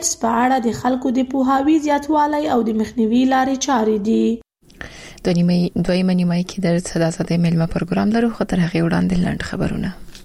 په اړه د خلکو د پوهاوي زیاتوالی او د مخنیوي لارې چارې دي. دویمه نیمه کې د صداسته ملما پروګرام لرو، خو تر هغه وړاندې لاند خبرونه.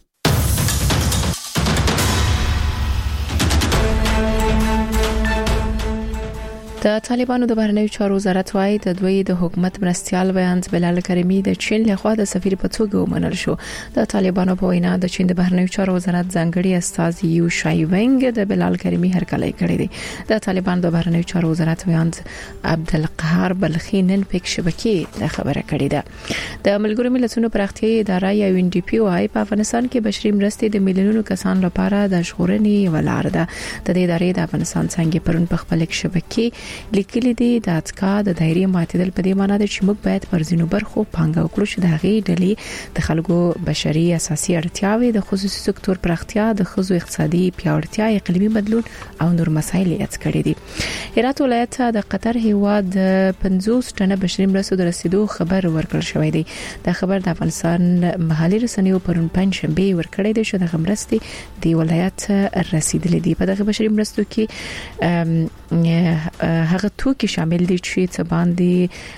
د طالبانو د بهرنیو چارو وزارت وايي د دوی د حکومت مرستيال ویانز بلال کریمی د چین لخوا د سفیر په توګه ومنل شو. د طالبانو په وینا د چین د بهرنیو چارو وزارت ځانګړي استاذ یو شای ونګ د بلال کریمی هرکلی کړی دی. د طالبانو د بهرنیو چارو وزارت ویانز عبدالقهار بلخی نن پک شبکې د خبره کړې ده. د ملګرو ملتونو پراختیایي اداره یا یو ان ډي پی وايي په افغانستان کې بشري مرستې د میلیونونو کسانو لپاره د ژغورنې ولار ده. د دې ادارې د افغانستان څنګه پرون په خپل شبکې لیکلي دي د اتکا د دایرې معتدل په دې معنی ده چې موږ باید پر ځینو برخو پانګه وکړو چې د هغې ډلې د خلکو بشري اساسي اړتیاوې د خصوصي سکتور پراختیا، د ښځو اقتصادي پیاوړتیا، اقلیمي بدلون او نور مسایل یاد کړي دي. هرات ولایت د قطر هیواد 50 ټنه بشري مرستو د رسیدو خبر ورکړل شوی دی. دا خبر د افغانستان محلي رسنیو پرون پنځشنبه ورکړی دی چې د مرستې د ولایت رسیدلې دي. په دغه بشري مرستو کې هغه توکي شامل دي چې څه باندې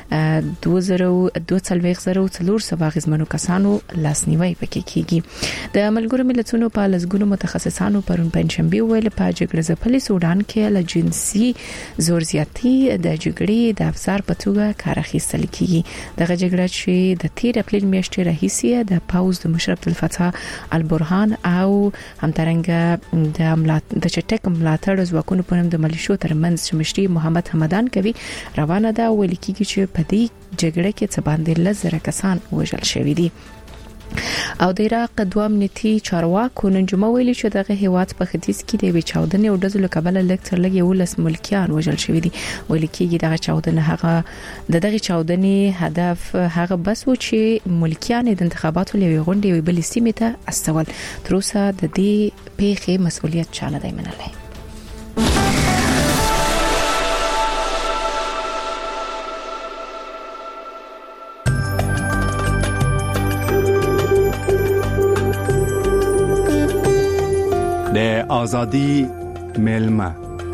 2240 غزمنو کسانو لاسنیوي پکې کیږي. د ملګرو ملتونو په لسګونو متخصصانو پرون پنځشنبه ویل په جګړه ځپلي سودان کې له جنسي زور زیاتی د جګړې د افزار په توګه کار اخیستل کیږي. دغه جګړه چې د 13 اپریل میاشتې راهیسې د پاوز د مشرف الفتح البرهان او همدارنګه د چټک ملاتړ ځواکونو په نوم د ملیشو ترمنځ مشري محمد حمدان کوي روانه ده. ویل کیږي چې په دې جګړه کې څه باندې 10,000 کسان وژل شوي دي. او د عراق دوه امنیتي چارواکو نن جمعه ویلي چې دغه هیواد په ختیځ کې د چاودنې او ډزو له کبله لکتر لګي 19 ملکیان وژل شوي دي. ویل کېږي دغه چاودنې هدف هغه بس و چې ملکیان د انتخاباتو لوي غونډې وي بل سیمه ته استول. تر اوسه د دې پیښې مسؤلیت چا نه دی منلی. د ازادي ملما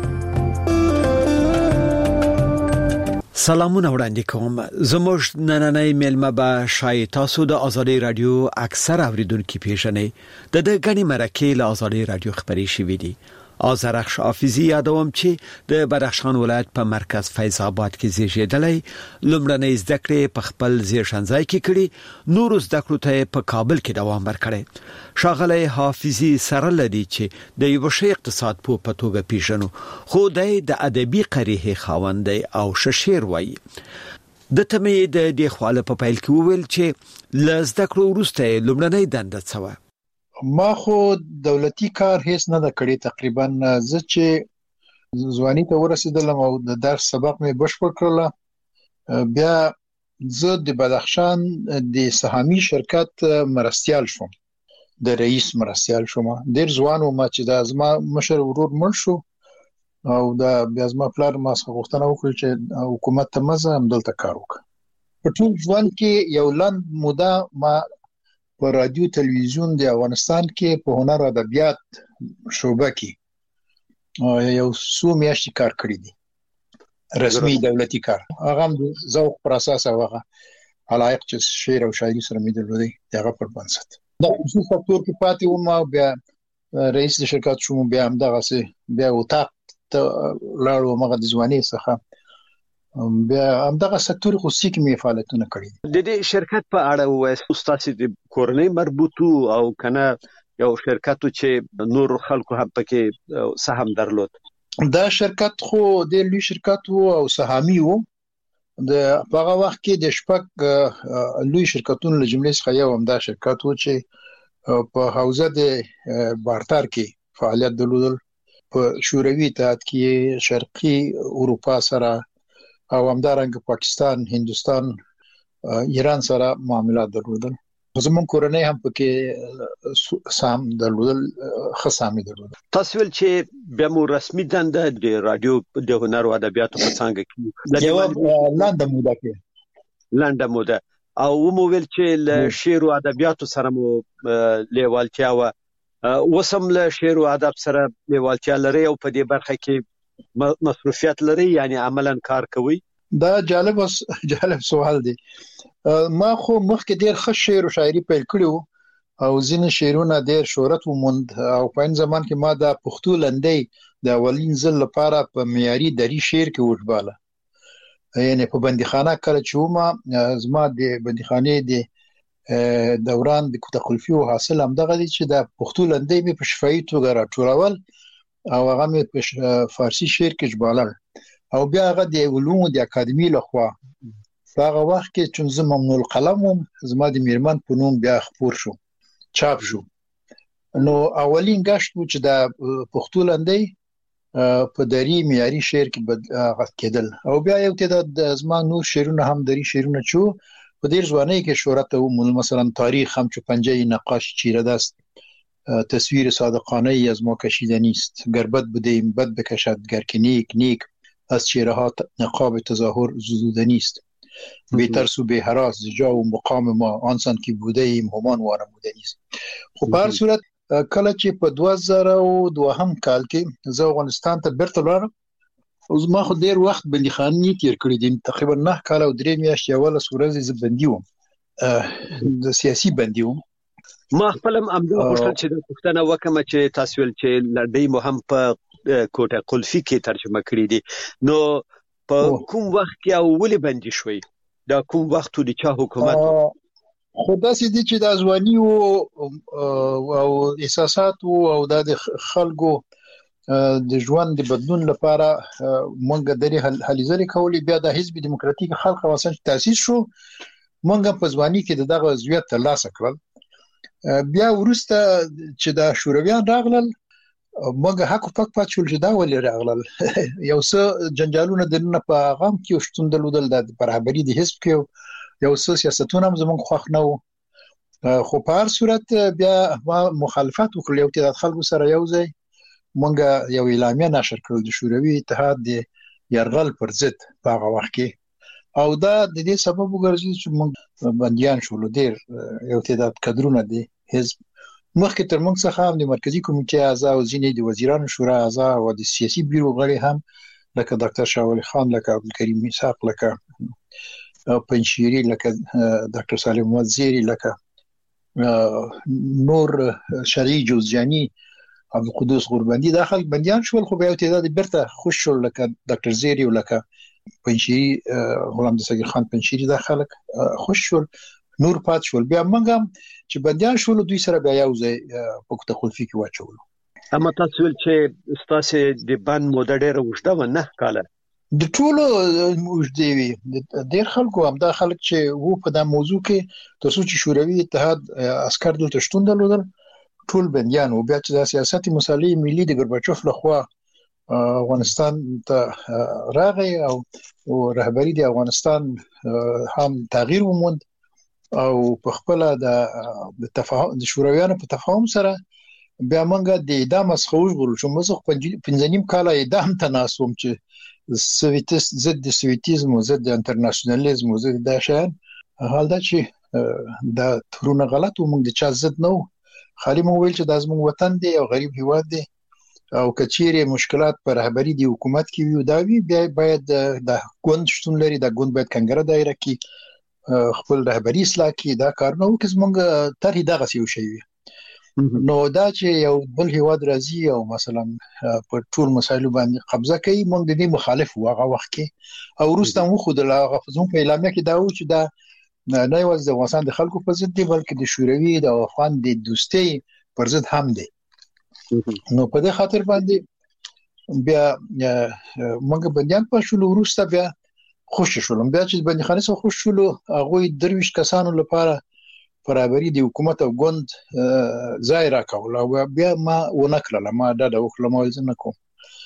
سلامونه وړاندې کوم. زموږ نننۍ ملما به شای تاسو د ازادي رادیو اکثر اوریدونکو پیژنې د غني مرکه له ازادي رادیو خبري شوې دي. آذرخش حافظی یادوم چې د بدخشان ولایت په مرکز فیض آباد کې زیږیدلی، لومړنۍ زده کړې په خپل زیږنځای کې کړې، نور زده کړو ته په کابل کې دوام ورکړي. ښاغلی حافظی سره لري چې د یو شی اقتصاد په توګه پیژنو، خو د ادبي قریحه خاوند او شعر وایي. د تمې د خپل په پیل کې ویل چې لزده کړو وروسته لومړنۍ دنده څه و. ما خو دولتي کار هیڅ نه د کړی. تقریبا زه چې ځواني ته ورسېدلم او د درس سبق مې بشپړ کړل، بیا زه د بدخشان د سهامي شرکت مرستيال شوم، د رئیس مرستيال شوم. ډیر ځوان و ما چې د ازما مشر ورور مړ شو او د بیا ازما پلار ما څخه غوښتنه وکړه چې حکومت ته مزه هم دلته کار وکړه. په ټول ژوند کې یو لنډ موده ما په رادیو تلویزیون د افغانستان کې په هنر او ادبیات شعبه کې یو څو میاشتې کار کړی دی، رسمي دولتي کار. هغه هم د ذوق پر اساس هغه علایق چې شعر او شاعري سره مې درلودي هغه پر بنسټ د خصوصي سکتور کې پاتې وم او بیا رئیس د شرکت شوم. بیا هم دغه بیا وطاق ته لاړو مغه د ځواني څخه بیا هم دغه سکتور خصوصي کې مې فعالیتونه کړی. د دې شرکت په اړه وایي استاد د کورنۍ مربوطو او کنه یو شرکت چې نور خلکو هم پکې سهم درلود. دا شرکت خو د لوی شرکت وو او سهامي وو. د هغه وخت کې د شپږ لوی شرکتونو له جملې څخه یو هم دا شرکت وو چې په حوزه د بارتر کې فعالیت درلود. په شوروي اتحاد کې شرقي اروپا سره او همدارنګ پاکستان، هندستان، ایران سره معاملات درلودل. زمون کورنۍ هم پکې سام درلودل، خصامي درلودل. تاسو ول چې بیا مو رسمي دنده د رادیو د هنر او ادبیاتو په څنګه کې جواب لنډه موده او مو ویل چې له شعر او ادبیاتو سره مو لیوالتیا و وسم له شعر او ادب سره لیوالتیا لري او په دې برخه کې مصروفیت لري یعنی عملاً کار کوي؟ دا جالب سوال دی. ما خو مخکې ډیر ښه شعر او شاعري پیل کړو او ځینې شعرونه ډیر شهرت وموند او په ان زمان کې ما د پښتو لنډۍ د اولین ځل لپاره په معیاري دري شعر کې وژباله. یعنی په بندیخانه کله چې ما زما د بندیخانه د دوران د کوټه قلفي او حاصل هم دغه دي چې د پښتو لنډۍ په شفاهي توګه راټولول او هغه مې په فارسی شعر کې ژبالل او بیا هغه د علومو د اکاډمي لخوا هغه وخت کې چې زه ممنوع القلم وم زما د میرمن په نوم بیا خپور شو چاپ شو. نو اولین غشت و چې د پښتو لنډۍ په دری معیاري شعر کې غږ کېدل او بیا یو تعداد زما نور شعرونه هم دری شعرونه چې په ډیر ځوانۍ کې شهرت وموند. مثلا تاریخ هم چې پنجه نقاش چیره دست، تصویر صادقانه ای از ما کشیده نیست، گربت بدهیم بد بکشد گر که نیک نیک از چهره ها نقاب تظاهر زدوده نیست، بی ترس و بی هراس جا و مقام ما آنسان که بوده ایم همان وانموده نیست. خب په هر صورت کله چې په 2002 کال کې زه افغانستان ته بیرته لاړم او زما خو ډیر وخت بندیخانه تیر کړی دي، تقریبا 9 کال او 3 میاشتې اوله ورځ زه بندي وم، د سیاسي بندي وم. ما خپلم امده غوښتل چې د پښتنه وکم چې تاسو ول چې لړۍ مو هم په کوټه قلفي کې ترجمه کړې دي، نو په کوم وخت کې او ولې بندي شوي؟ دا کوم وخت د چا حکومت؟ خو داسې دي چې د ځواني او احساسات او د خلکو د ژوند د بدلون لپاره مونږ د هلې ځلې کولې. بیا د حزب دیموکراتیک خلق واسن تاسیس شو، مونږ په ځواني کې دغه عضویت ترلاسه کړل. بیا ورسته چې د شورویان راغلل مونږ حق پک پات شول چې دا ولې راغلل. یو څه جنجالونه دنه په غم کې شتون دلودل د برابرۍ د حزب کې یو څه سیاستونه هم زمونږ خوښ نه وو. خو په هر صورت بیا ما مخالفت وکړ، یو تعداد خلکو سره یو ځای مونږ یو اعلامیه نشر کړل د شوروي اتحاد د يرغل پر ضد په هغه وخت کې، او دا د دې سبب وګرځي چې مونږ بنديان شول. ډیر یو تعداد کډرونه دي حزب مخکې تر موږ څخه هم د مرکزی کمیټې اعضا او ځینې د وزیرانو شورا اعضا او د سیاسي بیرو غړي هم لکه ډاکټر شاه ولي خان، لکه عبدالکریم میثاق، لکه پنشيري، لکه ډاکټر سالم وزيري، لکه نور شرعي جوزجاني، عبدالقدوس غوربندي، دا خلک بنديان شول. خو بیا یو تعداد بیرته خوش شول لکه ډاکټر زيري او لکه پنشيري، غلام دستگیر خان پنشيري، دا خلک خوش شول، نور پات شول. بیا موږ هم چې بنديان شول دوی سره بیا یو ځای په کوټه قلفي کې واچول. اما تاسو ول چې ستاسو د بند موده ډیره وشته و 9 کاله د ټولو وجدي وي. ډیر خلکو هم دا خلک چې وو په دا موضوع کې تاسو چې شوروي اتحاد عسكر دلته شتون درلودل ټول بنديان او بیا چې د سیاستي مصالحې ملي د ګورباچوف لخوا افغانستان ته راغی او رهبری د افغانستان هم تغییر وموند او په خپل د تفاهم د شورویانو په تفاهم سره بیا موږ د اعدام څخه وژغورل شو. موږ 15 کال اعدام ته ناسوم چې ضد سویتیزم او ضد انټرنیشنالیزم او ضد د شان حال دا چې دا ترونه غلط و، موږ د چا ضد نه و، خالي مو ویل چې د زموږ وطن دی او غریب هیواد دی او کچېره مشکلات پر رهبری دی حکومت کې وي دا وی بیا باید د ګوند شتون لري، د ګوند باید کنګره دایره کې خپل رهبری اصلاح کې دا کار نه وکړي. موږ تر دغه یو شی وي. نو دا چې یو بل هیواد راځي او مثلا په ټول مسایلو باندې قبضه کوي، موږ د دې مخالف وغه وخت کې او روسته مو خود لا غفزون په اعلامیه کې دا و چې دا نه یوازې د افغانستان د خلکو په ضد دی بلکې د شوروي د افغان د دوستۍ پر ضد هم دی. نو په دې خاطر باندې بیا موږ بنديان په شول. روسته بیا خوش شولم، بیا چې بنديخانه څخه خوش شول هغه درویش کسانو لپاره برابرۍ د حکومت او ګوند ځای راکول او بیا ما ونکړل، ما دا د وکړم او ځنه کوم.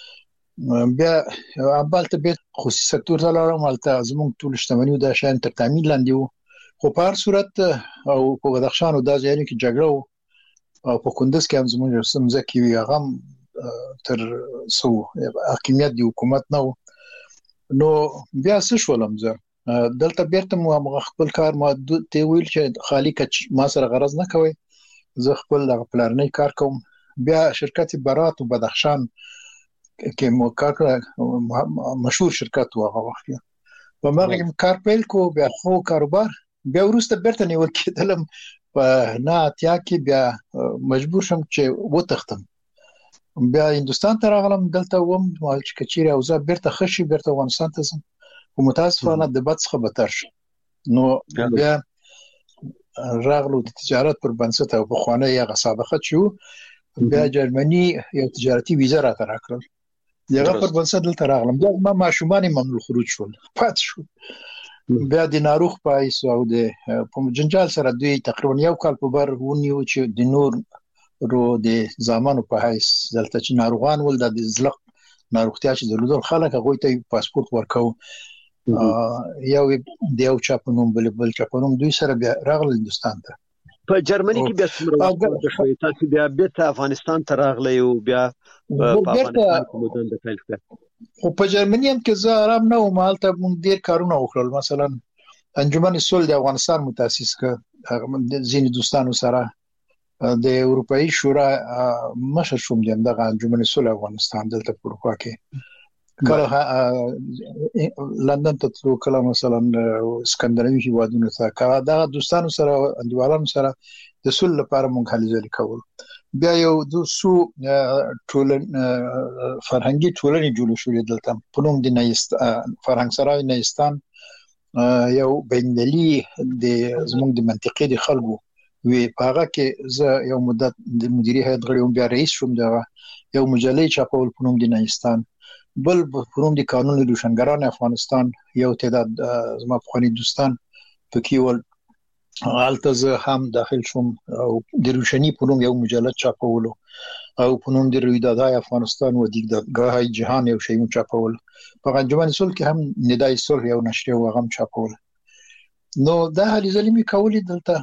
بیا ابالته به خصوصي سکتور ته لاړم، البته زموږ ټول شتمنۍ د شان تر تامین لاندې وو. خو په هر صورت او په بدخشان او د ځایونو کې جګړه او په کندز کې هم زموږ سمزه کې وی هغه تر سو حاکمیت د حکومت نه. نو بیا څه شولم زه دلته بیرته مو خپل کار ما ته ویل چې خالی کچ ما سره غرض نه کوي، زه خپل د پلانې کار کوم. بیا شرکت برات او بدخشان کې مو کار مشهور شرکت و هغه وخت په مغه کار پیل کو بیا خو کاروبار بیا ورسته برته نیول کېدلم په نه اتیا کې بیا مجبور شم چې وتختم بیا هندستان ته راغلم دلته وم مال چې کچيري او زه برته خشي برته افغانستان ته ځم او متاسفانه د بد څخه بدتر شو نو بیا راغلو د تجارت پر بنسټ او په خوانه یې سابقه شو بیا جرمني یو تجارتي ویزه را تراکل دغه پر بنسټ دلته راغلم بیا ما ماشومان ممنوع خروج شول پات شو بیا د ناروغ پایس او د په جنجال سره دوی تقریبا یو کال په بر ونیو چې د نور رو د زمانو په حیث دلته چې ناروغان ول د زلق ناروغتیا چې درلودل خلک هغه ته پاسپورت ورکاو یو د یو چاپنوم بل چاپنوم دوی سره بیا راغله هندستان ته په جرمني کې بیا څومره وخت شوی تاسو بیا بیرته افغانستان ته راغلی او بیا په افغانستان کې مودن د پیل کړ او په جرمني هم کې زه آرام نه وم حالت مونږ ډیر کارونه وکړل مثلا انجمن صلح د افغانستان متأسس کړ ځینې دوستانو سره د اروپאי شورا مشر شوم دغه انجمن صلح افغانستان دلته په اروپا کې کله لندن ته تلو کله مثلا اسکندناوي هیوادونو ته کله دا دوستانو سره اندوالانو سره د صلح لپاره مونږ هلي ځلې کول بیا یو د سو ټولن فرهنګي ټولنې جوړ شوې دلته په نوم د فرهنګ سرای نېستان یو بینالي د زموږ د منطقې د خلکو وی پاغه کې زه یو مدت د مدیریت هیئت غړی وم بیا رئیس شوم دا یو مجلې چاپول په نوم د نېستان بل په نوم د قانون روشنګران افغانستان یو تعداد زما په دوستان پکې ول حالته زه هم داخل شوم او د روشنی په نوم یو مجلد چاپولو او په نوم د رویدادهای افغانستان و دیدگاه جهان یو شی چاپول په انجمن صلح کې هم ندای صلح یو نشریه و غم چاپول نو دا هلي ځلې می کولې دلته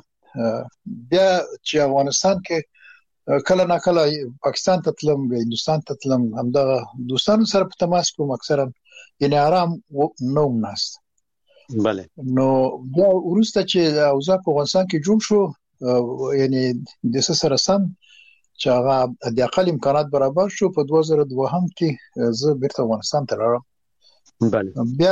بیا چې افغانستان کې کله نه کله پاکستان ته تلم هندستان ته تلم همدغه دوستانو سره په تماس کوم اکثرا یعنی آرام نوم ناست بله نو بیا ورسته چې اوضاع په افغانستان کې جوړ شو یعنی د سره سم چې هغه د اقل امکانات برابر شو په 2002 هم کې زه بیرته افغانستان ته راغلم بله بیا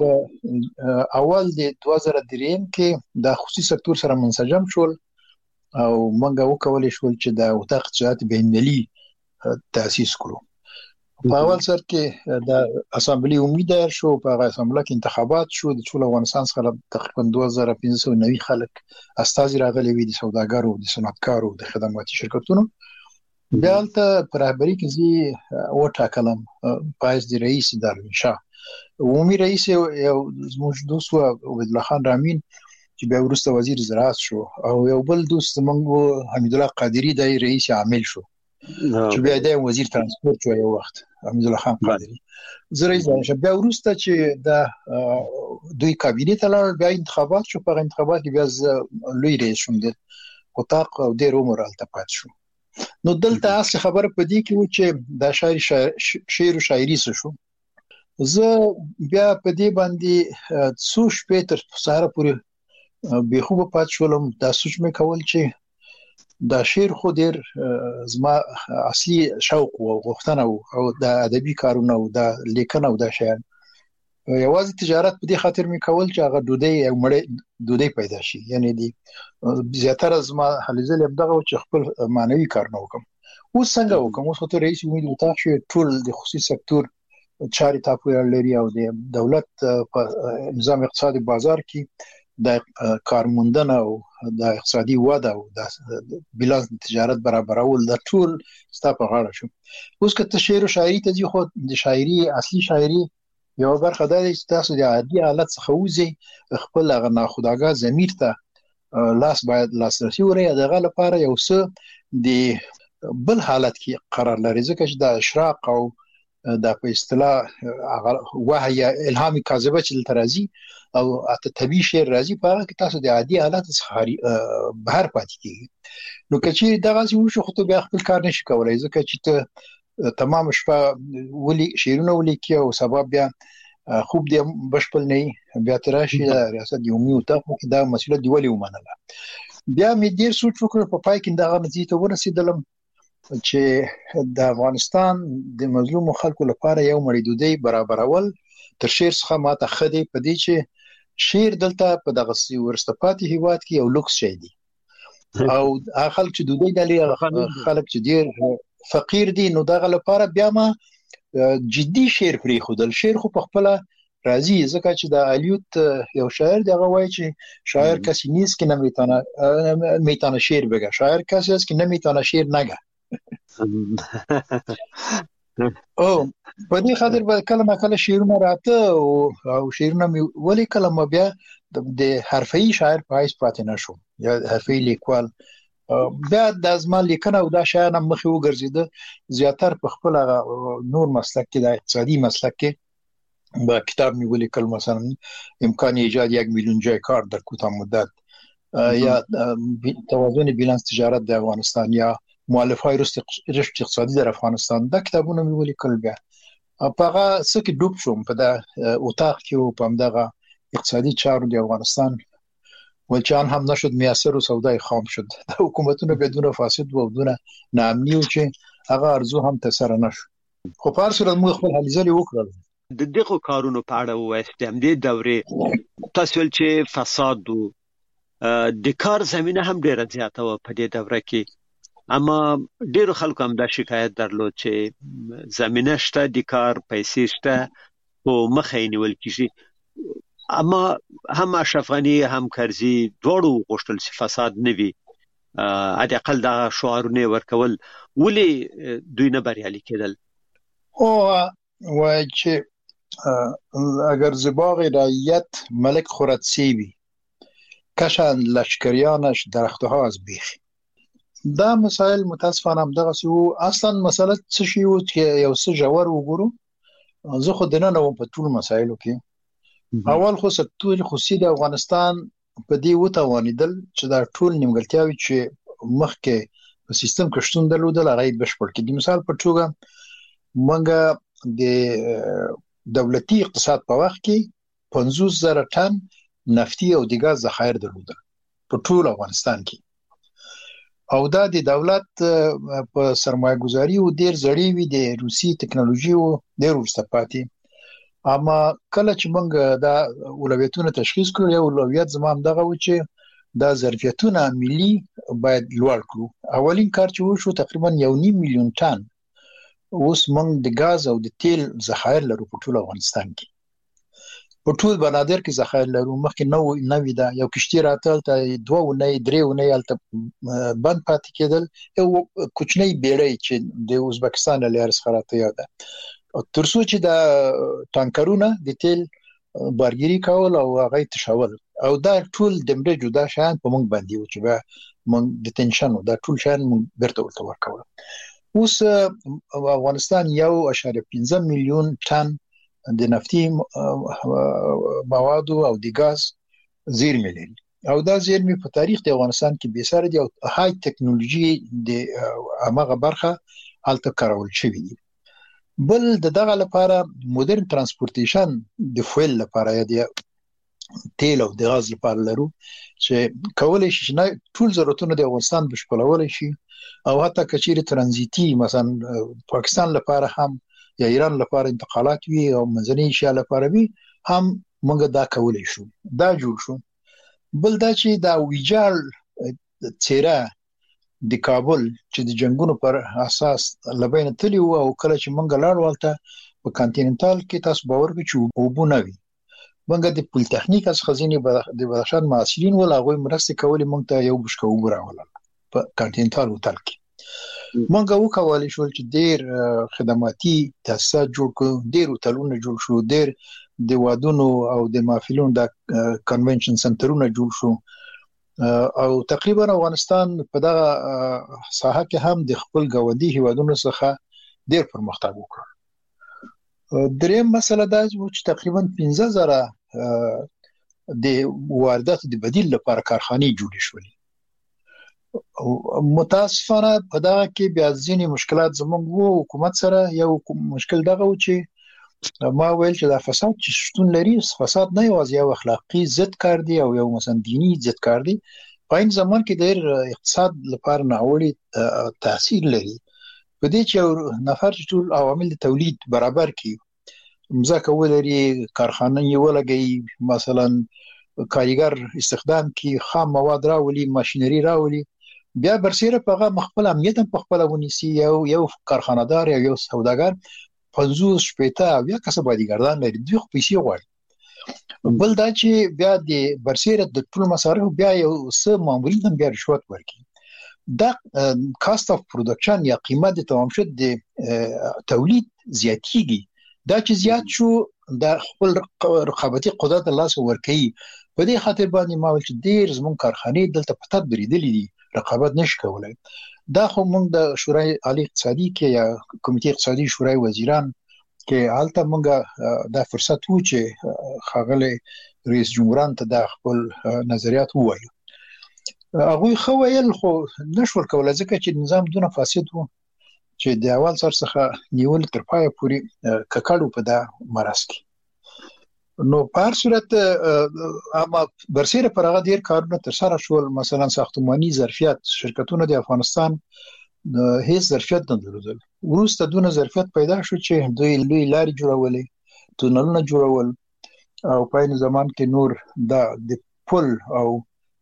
په اول د 2003 کې د خصوصي سکتور سره منسجم شول او موږ وکولای شو چې د وطاق تجارت بینالي تاسیس کړو په اول سر کې د اسامبلی امید شو په اسامبلی کې انتخابات شو د ټول افغانستان څخه تقریبا 2590 خلک استازي راغلي وي د سوداګرو د صنعتکارو د خدماتي شرکتونو بیا ته پر رهبری کې زی وټاکلم پایز د رئیس دارمشاه عمومي رئیس یو زموږ دوست عبد الله خان رامین چې بیا ورسته وزیر زراعت شو او یو بل دوست موږ حمید الله قادری د رئیس عامل شو چې بیا د وزیر ترانسپورت شو یو وخت حمید الله خان قادری زه رئیس بیا ورسته چې د دوی کابینه ته لاړ بیا انتخابات شو په انتخابات کې بیا لوی رئیس شوم د وطاق او د عمر التپات شو نو دلته اصل خبره پدې کې و چې د شعر او شاعري شو زه بیا په دې باندې څو شپې تر سهار پورې به خوب پات شولم دا سوچ مې کول چې دا شعر خو ډیر زما اصلي شوق او غوښتنه او د ادبي کارونه او د لیکنه او د شعر یوازې تجارت په دې خاطر مې کول چې هغه دودي او مړې دودي پیدا شي یعنی دي زیاتره زما حلیزل ابدغه چې خپل معنوي کارونه وکم اوس څنګه وکم اوس ته رئیس امید وتا شو ټول د خصوصي سکتور چاري تاسو لري او د دولت په نظام اقتصادي بازار کې د کارموندنه او د اقتصادي وده او د بیلانس تجارت برابرول د ټول ستاسو په غاړه شو اوس که شعر او شاعري ته ځي خو د شاعري اصلي شاعري یو برخه ده چې تاسو د عادي حالت څخه وځي خپل هغه ناخودآګاه ضمیر ته لاس باید لاسرسي وري دغه لپاره یو څه د بل حالت کې قرار لري ځکه چې د اشراق او د په اصطلاح وحی الهامي کاذبه چې ترازی او اته طبيعي شعر راځي په هغه کې تاسو د عادي حالت څخه بهر پاتې کیږي نو کچې دغه څه شو خو ته بیا خپل کار نشي کولای ځکه چې ته تمام شپه ولي شعرونه ولیکي او سبب بیا خوب دې بشپل نه بیا تراشي ریاست یومي او ته دا مسله دی ولي ومنله بیا مې ډیر سوچ وکړ په پای کې دغه نتیجه ته ورسېدلم چې د افغانستان د مظلوم خلکو لپاره یو مړیدودي برابرول تر شعر څخه ماته خدي پدې چې شعر دلته په دغه ورستپاتې هیواد کې یو لوکس شي دي او خلک چې دوی دالي خلک چې ډیر فقیر دي نو دغه لپاره بیا ما جدي شعر پرې خودل شعر خو په خپل راځي ځکه چې د الیوت یو شاعر دغه وایي چې شاعر کسی نیست که نمیتونه شعر بگه شاعر کسی است که نمیتونه شعر نگه او په دې خاطر به کله کله شعرونه راته او شعرونه ولې کله ما بیا د حرفي شاعر په حیث پاتې نشم یا حرفي لیکوال بیا د ازمال لیکنه او دا شاعر هم مخې وګرځیده زیاتر په خپل نور مسلک کې د اقتصادي مسلک کې با کتاب می‌ولی کل مثلا امکان ایجاد 1 میلیون جای کار در کوتاه مدت یا توازن بیلانس تجارت در افغانستان یا مؤلفه‌های رشد اقتصادی در افغانستان دا کتابونه می‌ولی کل بیا په هغه څه کې ډوب شوم په دا اتاق کې او په همدغه اقتصادي چارو د افغانستان ولچان هم نشد میسر و سودای خام شد حکومتونه بدون فاسد و بدون ناامنی او چې هغه ارزو هم تسره نشو خو په هر صورت موږ خپل هلې ځلې وکړل د دغه کارونو په اړه وایست هم د دورې تاسو چې فساد او د کار زمينه هم ډیره زیاته و په دې دوره کې اما ډیرو خلکو هم د شکایت درلود چې زمينه شته د کار پیسې شته او مخې نیول کیږي اما هم اشرف غنی هم کرزي دوړو غوښتل چې فساد نه وي اته اقل دا شعارونه ورکول ولې دوی نه بریالي کېدل او وای چې اگر زباغ رعیت ملک خورد سیبی کشن لشکریانش درخته ها از بیخ دا مسائل متاسفانه هم دغه سو اصلا مسله څه شی و چې یو څه جوړ وګورو زه خو دنه نو په ټول مسایلو کې اول خو سکتور خصوصي د افغانستان په دې وتوانیدل چې دا ټول نیمګړتیاوي چې مخکې په سیستم کې شتون درلودل هغه بشپړ کړي مثال په توګه منګه د دولتي اقتصاد په وخت کې 500,000 ټن نفتي او د غاز ذخایر درلودل په ټول افغانستان کې او دا د دولت په سرمایه گذاري او ډیر زړی وي د روسي ټکنالوژي او ډیر ورسته پاتې اما کله چې موږ دا اولویتونه تشخیص کړو یو اولویت زمام دغه و چې دا ظرفیتونه ملي باید لوړ کړو اولین کار چې وشو تقریبا 1.5 میلیون ټن اوس موږ د غاز او د تیل ذخایر لرو په ټول افغانستان کې په ټول بنادر کې ذخایر لرو مخکې نو دا یو کشتي راتل ته 2 نه 3 نه الته بند پاتې کېدل یو کوچنی بیړۍ چې د ازبکستان له لارې څخه راته یاده ترڅو چې دا ټانکرونه د تیل بارګيري کول او هغه تشول او دا ټول د مړه جدا شان په موږ باندې و چې موږ د تنشن دا ټول شان موږ برته ورکول اوس افغانستان 1.5 میلیون ټن د نفتي موادو او د غاز زیرمې لري او دا زیرمې په تاریخ د افغانستان کې به سره دي او هاي ټکنالوژي د هغه برخه الته کارول شوې دي بل دغه لپاره مدرن ترانسپورتیشن د فویل لپاره یا تیل او د غاز لپاره لرو چې کولای شي چې ټول ضرورتونه د افغانستان بشپړول شي او حتی کچېری ترانزیتي مثلا پاکستان لپاره هم یا ایران لپاره انتقالات وي او منځنۍ ایشیا لپاره وي هم موږ دا کولای شو دا جوړ شو بل دا چې دا ویجال چیرې د کابل چې د جنگونو پر اساس لبین تلی او کله چې موږ لاړ ولته په کانټیننټال کې تاسو باور وکړئ چې وبونه وي موږ د پولیټیکنیک از خزینه د بدخشان معاصرین ولا غوي مرسته کولې موږ ته یو بشکو وګراول په کانټیننټال هوټل کې موږ وکولای شو چې ډیر خدماتي تاسیسات جوړ کړو ډیر هوټلونه جوړ شو ډیر د وادونو او د محفلونو د کنونشن سنټرونه جوړ شو او تقریبا افغانستان په دغه ساحه کې هم د خپل ګاونډي هیوادونو څخه ډیر پرمختګ وکړ دریم مسله دا چې تقریبا 15,000 د واردات د بدیل لپاره کارخانې جوړې شولې متاسفانه په دا کې بیا ځینې مشکلات زموږ وو حکومت سره یو مشکل دغه و چې ما ویل چې دا فساد چې شتون لري فساد نه یوازې یو اخلاقی ضد کار دی او یو مثلا دینی ضد کار دی په این زمان کې ډېر اقتصاد لپاره ناوړي تاثیر لري په دې چې یو نفر چې ټول عوامل د تولید برابر کړي، مځکه ولري، کارخانه یې ولګي، مثلا کارګر استخدام کړي، خام مواد راولي، ماشينري راولي، بیا برسیره په هغه خپل امنیت په خپل ونیسي. یو کارخانه‌دار یا یو سوداګر 50 شپېته او یا کسب بادیګردان لري، دوی خو پیسې غواړي. بل دا چې بیا د برسیره د ټول مصارف بیا یو څه معمولی هم بیا رشوت ورکړي. دا کاست اف پروډکشن یا قیمت د تمام شد د تولید زیاتیږي. دا چې زیات شو د خپل رقابتي قدرت الله سره ورکړي. په دې خاطر باندې ما ول چې ډیر زمون کارخانې دلته پټ بریدلې دي، رقابت نشي کولای. دا خو موږ د شورای عالی اقتصادي کې یا کمیټې اقتصادي شورای وزیران کې حالت موږ دا فرصت وو چې خاغله رئیس جمهوران ته د خپل نظریات ووایو. هغه خو ویل خو نشور کولای ځکه چې نظام دونه فاسد وو چې د اول سر څخه نیول تر پای پورې ککړو په دا مرز کې. نو په هر صورت اما برسیره پر هغه ډیر کارونه تر سره شول. مثلا ساختماني ظرفیت شرکتونه د افغانستان هیڅ ظرفیت نه درلودل. وروسته دونه ظرفیت پیدا شو چې دوی لوی لارې جوړولې، تونلونه جوړول، او په این زمان کې نور د پل او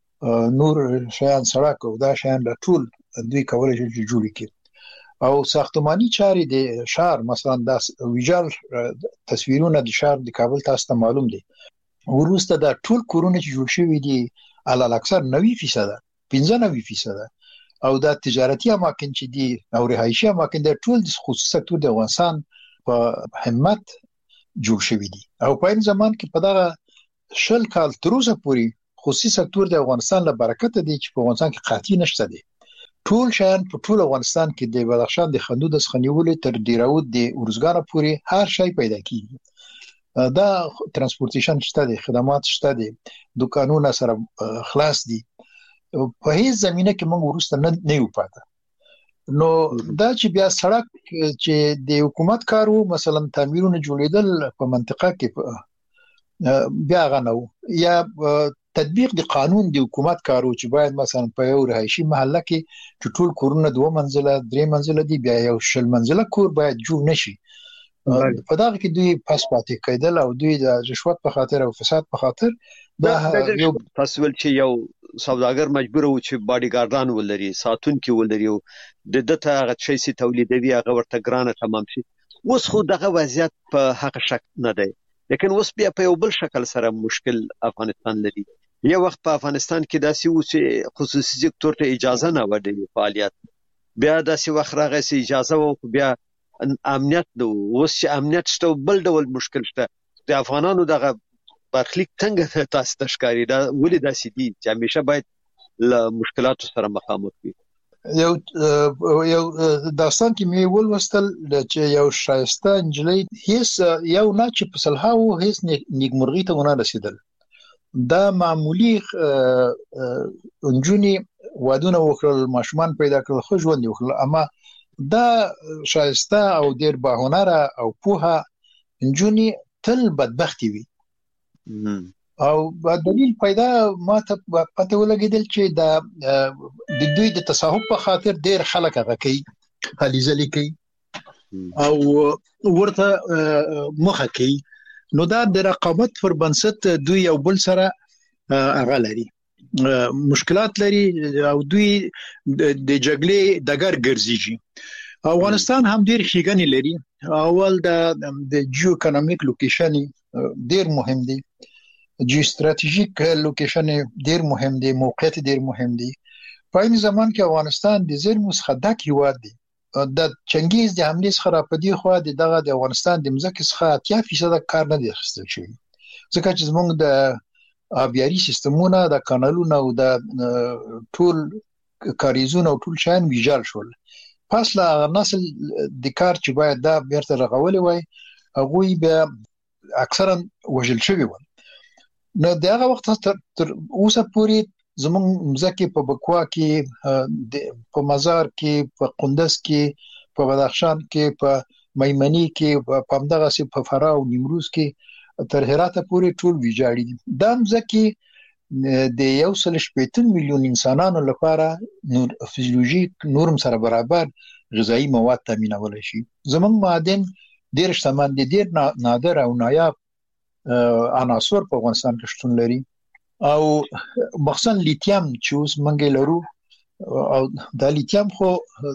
نور شیان سړک او دا شیان د ټول دوی کولای شي چې جوړ کړي. او ساختماني چارې د شهر مثلا د ویجال تصویرونه د شهر د کابل تاسو ته معلوم دي. وروسته د ټول کورونه چې جوړ شوي دي علل اکثر 90% 95% او د تجارتي اماکن چې دي او رهایشي اماکن د ټول د خصوصي سکتور د افغانستان په همت جوړ شوي دي. او په این زمان کې په دغه شل کال تر اوسه پورې خصوصي سکتور د افغانستان له برکت دی چې په افغانستان کې قاطی نشته دي. ټول شیان په ټول افغانستان کې د بدخشان د خندود د خنیولې تر ډیراود د ورزګانو پورې هر شی پیدا کیږي. دا ترانسپورتیشن شته دي، خدمات شته دي، دکانونه سره خلاص دي. په هیڅ زمينه کې موږ ورسته نه یو پاته. نو دا چې بیا سړک چې د حکومت کارو مثلا تعمیرونه جوړیدل په منطقه کې بیا غنو یا تطبیق د قانون د حکومت کارو چې باید مثلا په یو رهایشي محله کې چې ټول کورونه 2 منزله 3 منزله دي بیا یو 10 منزله کور باید جوړ نشي. په دغه کې دوی پاس پاتې کېدل او دوی د رشوت په خاطر او فساد په خاطر دا یو تاسو ول چې یو سوداګر مجبور و چې باډیګاردان ولري، ساتونکي ولري، د دته هغه شي سي تولیدوي هغه ورته ګرانه تمام شي. اوس خو دغه وضعیت په حق شک نه دی، لیکن اوس بیا په یو بل شکل سره مشکل افغانستان لري. یو وخت په افغانستان کې داسې و چې خصوصي سکتور ته اجازه نه ورکړي فعالیت، بیا داسې وخت راغی چې اجازه و بیا امنیت نو. اوس چې امنیت شته بل ډول مشکل شته. د افغانانو دغه برخلیک څنګه تاسو ته ښکاري؟ دا ولې داسې دي چې همیشه باید له مشکلاتو سره مخامخ وي؟ یو داستان کې مې ولوستل چې یو شایسته انجلۍ هیڅ یو نه چې په صلحاو هیڅ نیکمرغي ته ونه رسیدل. دا معمولی انجونی وادونه وکړل، ماشومان پیدا کړل، خو ژوند وکړل، اما دا شایسته او ډیر باهنره او پوها انجونی تل بدبختی وي. او دلیل پیدا ما ته پته ولګیدل چې د دوی د تصاحب په خاطر ډیر خلک هغه کوي، هليزلي کوي او ورته مخه کوي. نو دا د رقابت پر بنسټ دوی یو بل سره هغه لري، مشکلات لري او دوی د جګړې دګر ګرځي. افغانستان هم ډیر ښېګڼې لري. اول د جیو اکونومیک لوکیشن ډیر مهم دی، جیو استراتیژیک لوکیشن ډیر مهم دی، موقعیت ډیر مهم دی. په این زمان کې افغانستان د زیرمو څخه ډک هیواد دی. د چنګیز د حملې څخه راپدې خو د افغانستان د مځکې څخه 80% کار نه دی اخیستل شوی، ځکه چې زموږ د آبیاري سیستمونه، د کانالونو او د ټول کاریزونه او ټول شیان ویجال شول. پس لا نسل د کار چې باید دا بیرته رغولې وای هغه بیا اکثرا وژل شوی و. نو دغه وخت تر اوسه پورې زموږ مځکه په بکوا کې، په مزار کې، په قندز کې، په بدخشان کې، په میمنی کې، په همدغه سي په فراه او نیمروز کې تر هراته پورې ټول ویجاړي دي. دا مځکه د 1.8 میلیون انسانانو لپاره نور فزیولوژیک نورم سره برابر غذایی مواد تامینول شي. زموږ معادن ډېر شتمن دي، ډېر نادر او نایاب عناصر په افغانستان کې شتون لري او مخصوصا لیتیم چې اوس موږ لرو او د لیتیم خو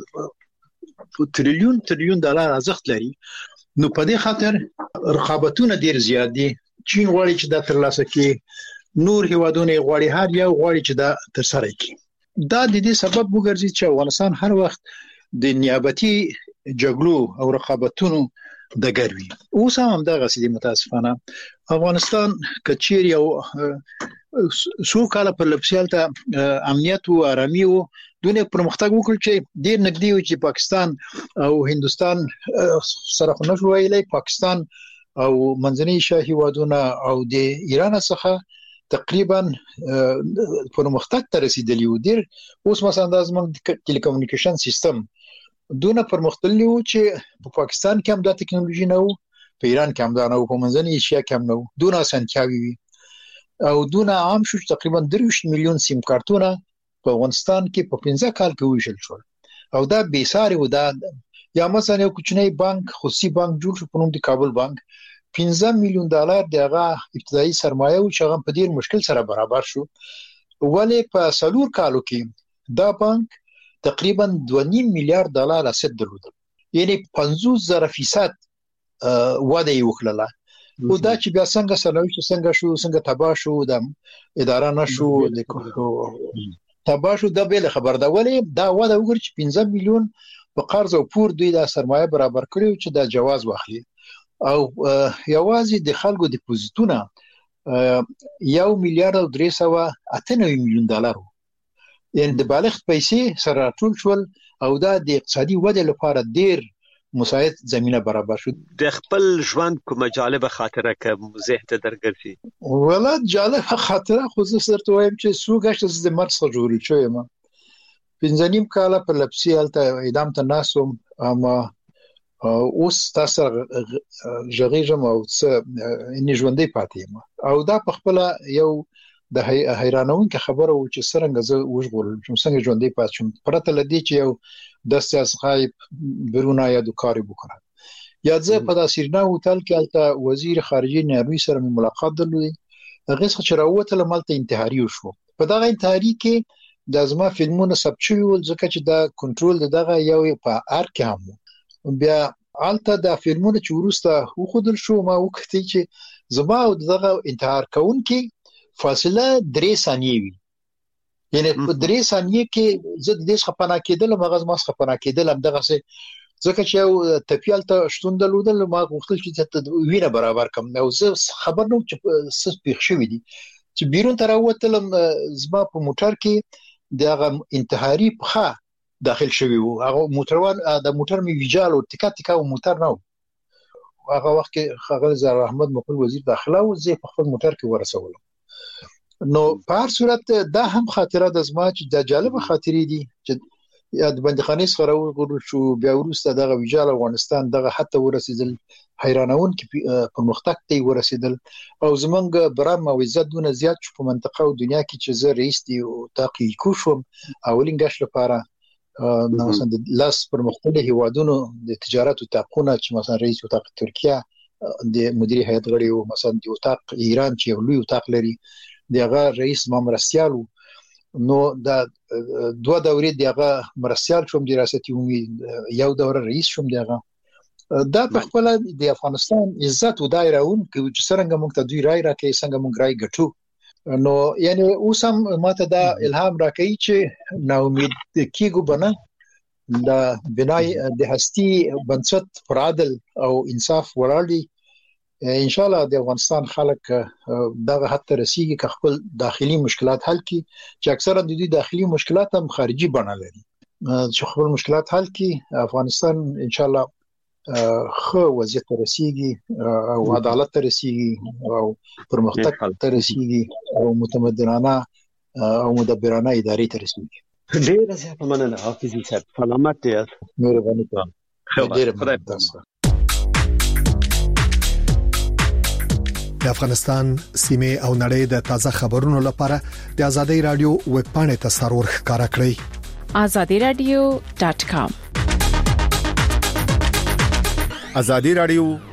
تریلیون ډالر ارزښت لري. نو په دې خاطر رقابتونه ډېر زیات دي. چین غواړي چې دا ترلاسه کړي، نور هیوادونه غواړي، هر یو غواړي چې دا ترسره کړي. دا د دې سبب وګرځي چې افغانستان هر وخت د نیابتي جګړو او رقابتونو د ګروي. اوس هم دغه سړي متاسفانه افغانستان کچیر یو سو کال په لپسیال ته امنیت او آرامي او دونه پرمختګ وکړ چې ډیر نږدې و چې پاکستان او هندستان سره خو نشو ویلای، پاکستان او منځنۍ ایشیا هیوادونه او د ایران څخه تقریبا پرمختګ ته رسیدلی و. ډیر اوس مثلا د زموږ ټیلیکومونیکیشن سیستم دونه پرمختللی و چې په پاکستان کې هم دا ټکنالوژي نه و، په ایران کې هم دا نه و، په منځنۍ ایشیا کې هم نه و. دونه اسانتیاوي وي او دونه عام شو تقریبا 3 میلیون سیم کارتونه په افغانستان کې په 15 کال کې ویشل شو او دا بې ساري و. دا یا مثلا یو کوچنی بانک، خصوصي بانک جوړ شو په نوم د کابل بانک، 15 میلیون ډالر دغه ابتدایي سرمایه او چې هغه په ډیر مشکل سره برابر شو. ولی په 4 کالو کې دا بانک تقریبا 2.5 میلیارډ ډالر اسید درلود، یعنی 50,000% وده یې وکړه. او دا چې بیا څنګه سرنوشت څنګه شو، څنګه تباه شو، د اداره نشو د تباه شو، دا به خبر ده. ولی دا وده وګور چې 15 میلیون په قرض او پور دوی د سرمایه برابر کړو چې دا جواز واخلي او یوازې د خلکو ډیپوزیټونه 1 میلیارډ او 398 میلیون ډالر، یعنی د بالغ پیسې سره ټول شول او دا د اقتصادي وده لپاره ډیر مساعد زمينه برابر شو. د خپل ژوند کومه جالبه خاطره کوم زه ته درګرځي؟ ولا جالبه خاطره خو زه سره وایم چې سوګشت د مرګ څخه جوړی شوی ما 15 کاله په لپسی حالت اعدام ته ناسوم، اما اوس تاسو ژغېږم او څه ان ژوندې پاتې ما او دا په خپل یو د حیرانونکو خبره و چې څنګه زه وژغورل چې څنګه ژوندې پاتې شم پرته لدی چې یو د سیاست غایب برونه یا د کاری وکړه. یا زه په داسیرنا هوټل کې الته وزیر خارجه نروي سره ملاقات درلودي، هغه څه چې راوته لمالته انتحاري وشو. په دغه انتحاري کې د ازما فلمونه ثبت شوی ول ځکه چې دا کنټرول دغه یو په ار کې هم بیا الته د فلمونه چې ورسته وخدل شو ما وکړتي چې زما او دغه انتحار کوونکی فاصله 3 ثانیې وي، یعنی په 3 ثانیې کې زه د دې خپنا کېدل مغز ما خپنا کېدل هم دغه څه ځکه چې یو تپیال ته شتون درلودل ما غوښتل چې وینه برابر کم او زه خبر نو چې څه پیښ شوی دي چې بیرون تر وتلم زما په موټر کې دغه انتحاري پخه داخل شوی وو. هغه موټروان د موټر می ویجال او ټیکا ټیکا موټر نو هغه وخت کې خغل زار احمد مقبول وزیر داخله او زه په خپل موټر کې ورسولم. نو په هر صورت دا هم خاطره د زما چې د جالب خاطرې دي چې د بندخانې سره ورغلو شو بیا ورسته دغه ویجال افغانستان دغه حتی ورسېدل حیرانون کې په مختک ته ورسېدل او زمونږ برام او عزت دونه زیات شو په منطقه او دنیا کې چې زه رئیس دی او تحقیق کوم اولین غش لپاره نو مثلا د لاس پر مختلفو هیوادونو د تجارت او تاقونه چې مثلا رئیس او تاق ترکیه د مدیر هیئت غړي او مثلا د تاق ایران چې لوی تاق لري دغه رئیس مرسیالو نو دا 2 دورې دغه مرسیال شوم د ریاستي امید یو دوره رئیس شوم دغه دا په خپل د افغانستان عزت او دایرهون چې څنګه موږ ته دوی رائے راکې څنګه موږ رائے ګټو. نو یعنی اوسم ماته دا الهام راکې چې نا امید کیګو بنه د بنای د هستی بنسټ پر عدل او انصاف وړاندې ان شاء الله د افغانستان خلک دغه حد ته رسیږي که خپل داخلي مشکلات حل کړي چې اکثرا د دې داخلي مشکلات هم خارجي بڼه لري چې خپل مشکلات حل کړي افغانستان ان شاء الله خو وضعیت ته رسیږي او عدالت ته رسیږي او پرمختګ ته رسیږي او متمدنانه او مدبرانه ادارې ته رسیږي. ډیر زیات مننه حافظي صاحب، سلامت یې. مهرباني کوم. ډیر مننه. د افغانستان سیمه او نړۍ د تازه خبرونو لپاره د ازادي رادیو ویب پاڼه ته سرور ښکارا کړئ. azadiradio.com ازادي رادیو